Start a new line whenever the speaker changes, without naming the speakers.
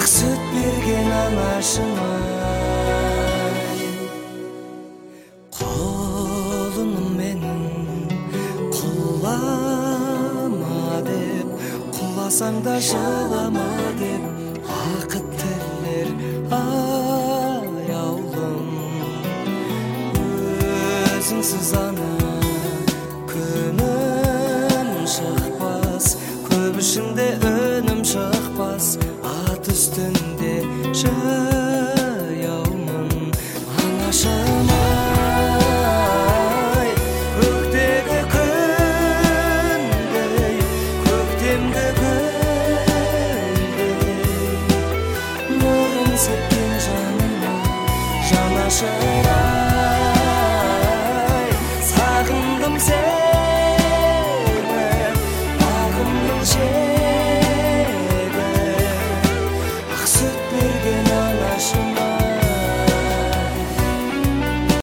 süt bergen anашым-ай. Колуным менин кулама деп, куласаң да жылама деп, акыт телер аяулым. Өзүңсүз ана күнүм чыкпас, көп ишинде өнүм чыкпас, ат үстүндө жаяумун анашым-ай. Көктөгү күндей, көктемге гүлдей, нурун сепкен жаныма жанашыр